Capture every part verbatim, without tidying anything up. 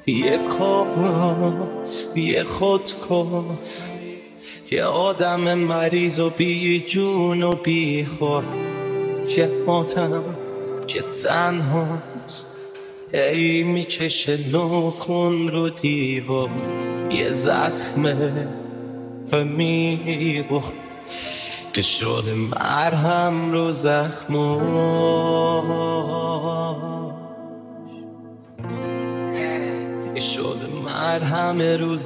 یه کن یه خود کن، یه آدم مریض و بی جون و بی خود، یه آدم که تنهاست ای میکشه نخون رو دیوار، یه زخمه و میگو که شده مرهم رو زخماش، که شده مرهم رو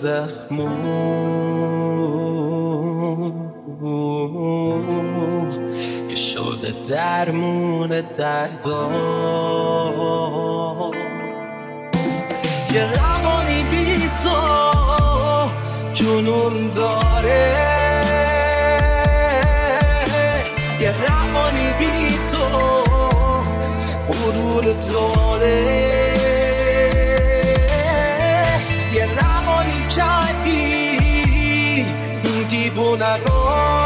زخماش، که شده درمون درداش. یه روانی بی تو جنون داره، یه روانی بی تو غرور داره، یه روانی کردی این دیوونه رو،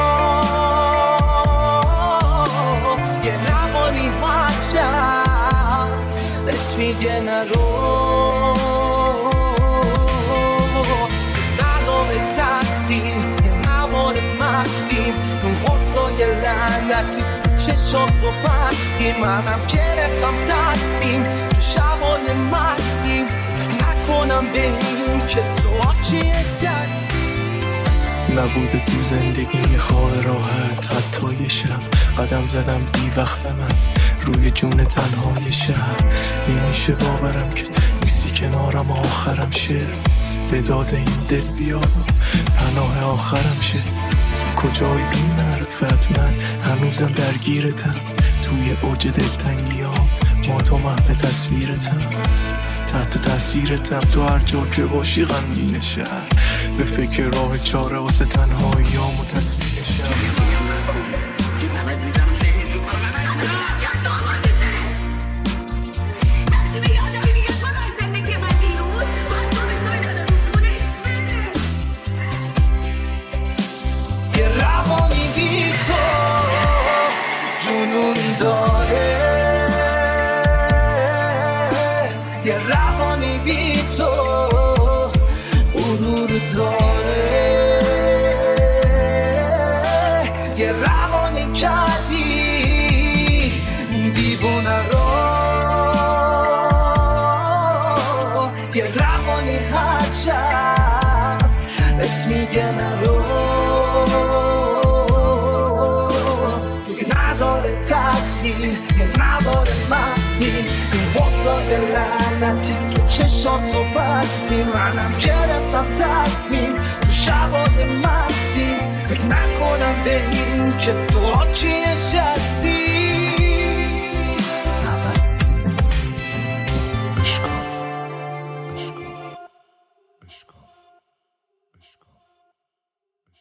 یه روانی هرچم بهت میگه نرو، تقصیر یه نوار مقصیم اون غصای لعنتی چشاتو بستی، منم گرفتم تصمیم تو شبان مستیم نکنم به این که تو آچیه دست نبوده تو زندگی خواه راحت. حتی یه شب قدم زدم بی وقت من روی جون تنهای شهر، نمیشه باورم که نیستی کنارم، آخرم شعر به داد این دل بیارم، پناه آخرم شه. کجای بی معرفت من هنوزم درگیرتم، توی اوج دلتنگیام ما تو محو تصویرتم، تحت تاثیرتم تو هر جا که باشی غمگین شهر، به فکر راه چاره واسه تنهاییام و تصویر شهر. یه روانی بی تو غرور داره، یه روانی کردی دیوونه رو، یه روانی هر شب بهت میگه نرو، دیگه نداره تقصیر یه نداره مقصیر واسه لعنتی تو چشاتو بستی، منم گرفتم تصمیم تو شبان مستی فکر نکنم به این که تو آچیه